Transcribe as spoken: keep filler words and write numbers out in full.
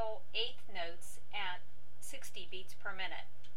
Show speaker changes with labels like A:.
A: scale eighth notes at sixty beats per minute.